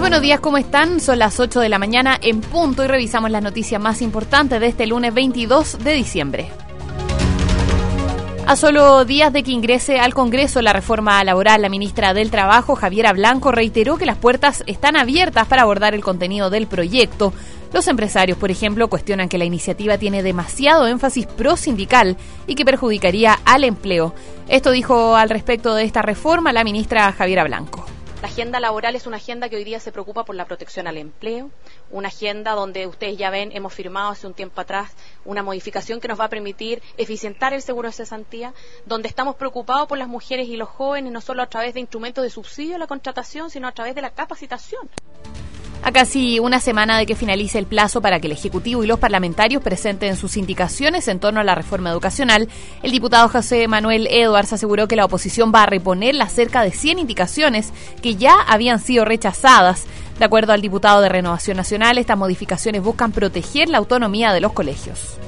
Buenos días, ¿cómo están? Son las 8 de la mañana en punto y revisamos las noticias más importantes de este lunes 22 de diciembre. A solo días de que ingrese al Congreso la reforma laboral, la ministra del Trabajo, Javiera Blanco, reiteró que las puertas están abiertas para abordar el contenido del proyecto. Los empresarios, por ejemplo, cuestionan que la iniciativa tiene demasiado énfasis pro-sindical y que perjudicaría al empleo. Esto dijo al respecto de esta reforma la ministra Javiera Blanco. La agenda laboral es una agenda que hoy día se preocupa por la protección al empleo, una agenda donde ustedes ya ven, hemos firmado hace un tiempo atrás una modificación que nos va a permitir eficientar el seguro de cesantía, donde estamos preocupados por las mujeres y los jóvenes, no solo a través de instrumentos de subsidio a la contratación, sino a través de la capacitación. A casi una semana de que finalice el plazo para que el Ejecutivo y los parlamentarios presenten sus indicaciones en torno a la reforma educacional, el diputado José Manuel Edwards aseguró que la oposición va a reponer las cerca de 100 indicaciones que ya habían sido rechazadas. De acuerdo al diputado de Renovación Nacional, estas modificaciones buscan proteger la autonomía de los colegios.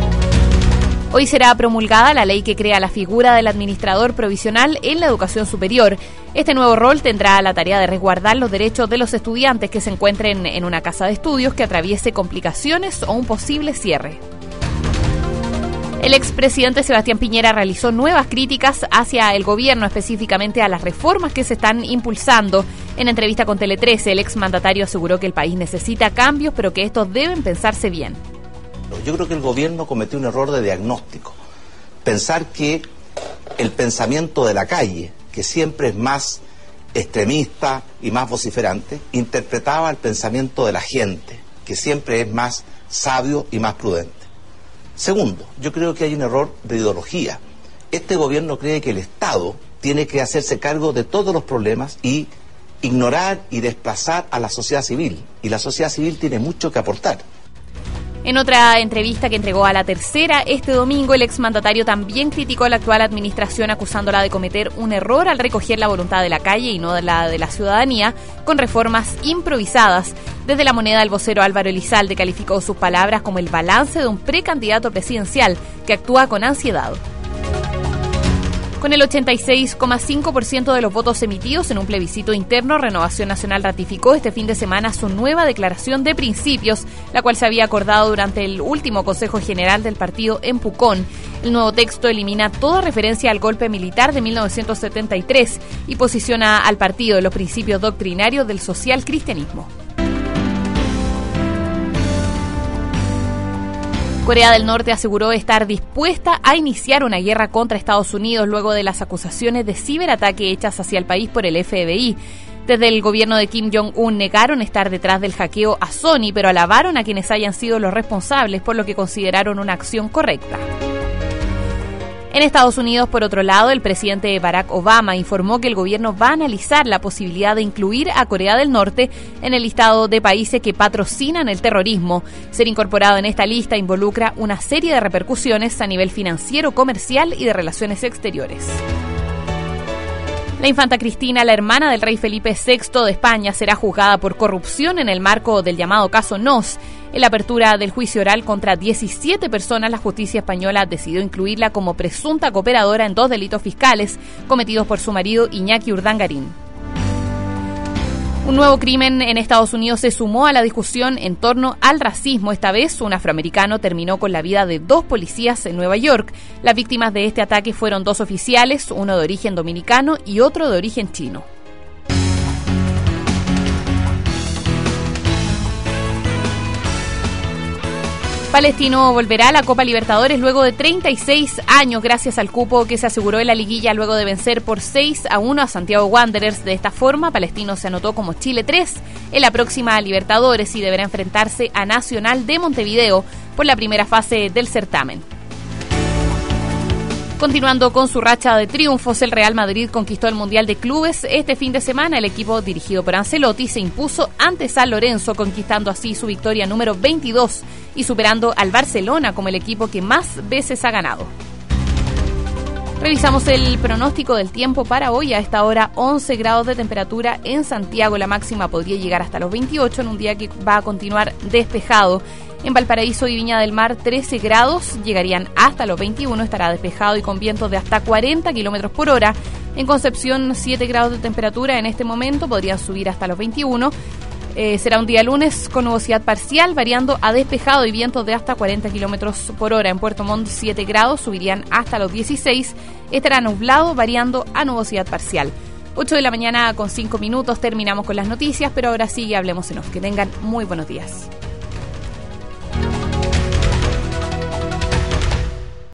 Hoy será promulgada la ley que crea la figura del administrador provisional en la educación superior. Este nuevo rol tendrá la tarea de resguardar los derechos de los estudiantes que se encuentren en una casa de estudios que atraviese complicaciones o un posible cierre. El expresidente Sebastián Piñera realizó nuevas críticas hacia el gobierno, específicamente a las reformas que se están impulsando. En entrevista con Tele 13, el exmandatario aseguró que el país necesita cambios, pero que estos deben pensarse bien. Yo creo que el gobierno cometió un error de diagnóstico. Pensar que el pensamiento de la calle, que siempre es más extremista y más vociferante, interpretaba el pensamiento de la gente, que siempre es más sabio y más prudente. Segundo, yo creo que hay un error de ideología. Este gobierno cree que el Estado tiene que hacerse cargo de todos los problemas y ignorar y desplazar a la sociedad civil. Y la sociedad civil tiene mucho que aportar. En otra entrevista que entregó a La Tercera este domingo, el exmandatario también criticó a la actual administración acusándola de cometer un error al recoger la voluntad de la calle y no la de la ciudadanía con reformas improvisadas. Desde La Moneda, el vocero Álvaro Elizalde calificó sus palabras como el balance de un precandidato presidencial que actúa con ansiedad. Con el 86,5% de los votos emitidos en un plebiscito interno, Renovación Nacional ratificó este fin de semana su nueva declaración de principios, la cual se había acordado durante el último Consejo General del partido en Pucón. El nuevo texto elimina toda referencia al golpe militar de 1973 y posiciona al partido en los principios doctrinarios del social cristianismo. Corea del Norte aseguró estar dispuesta a iniciar una guerra contra Estados Unidos luego de las acusaciones de ciberataque hechas hacia el país por el FBI. Desde el gobierno de Kim Jong-un negaron estar detrás del hackeo a Sony, pero alabaron a quienes hayan sido los responsables, por lo que consideraron una acción correcta. En Estados Unidos, por otro lado, el presidente Barack Obama informó que el gobierno va a analizar la posibilidad de incluir a Corea del Norte en el listado de países que patrocinan el terrorismo. Ser incorporado en esta lista involucra una serie de repercusiones a nivel financiero, comercial y de relaciones exteriores. La infanta Cristina, la hermana del rey Felipe VI de España, será juzgada por corrupción en el marco del llamado caso Nos. En la apertura del juicio oral contra 17 personas, la justicia española decidió incluirla como presunta cooperadora en 2 delitos fiscales cometidos por su marido Iñaki Urdangarín. Un nuevo crimen en Estados Unidos se sumó a la discusión en torno al racismo. Esta vez, un afroamericano terminó con la vida de 2 policías en Nueva York. Las víctimas de este ataque fueron 2 oficiales, uno de origen dominicano y otro de origen chino. Palestino volverá a la Copa Libertadores luego de 36 años gracias al cupo que se aseguró en la liguilla luego de vencer por 6-1 a Santiago Wanderers. De esta forma, Palestino se anotó como Chile 3 en la próxima Libertadores y deberá enfrentarse a Nacional de Montevideo por la primera fase del certamen. Continuando con su racha de triunfos, el Real Madrid conquistó el Mundial de Clubes. Este fin de semana, el equipo dirigido por Ancelotti se impuso ante San Lorenzo, conquistando así su victoria número 22 y superando al Barcelona como el equipo que más veces ha ganado. Revisamos el pronóstico del tiempo para hoy. A esta hora 11 grados de temperatura en Santiago. La máxima podría llegar hasta los 28 en un día que va a continuar despejado. En Valparaíso y Viña del Mar 13 grados, llegarían hasta los 21, estará despejado y con vientos de hasta 40 kilómetros por hora. En Concepción 7 grados de temperatura en este momento, podrían subir hasta los 21. Será un día lunes con nubosidad parcial, variando a despejado y vientos de hasta 40 kilómetros por hora. En Puerto Montt 7 grados, subirían hasta los 16. Estará nublado, variando a nubosidad parcial. 8 de la mañana con 5 minutos, terminamos con las noticias, pero ahora sí, hablemos en off. Que tengan muy buenos días.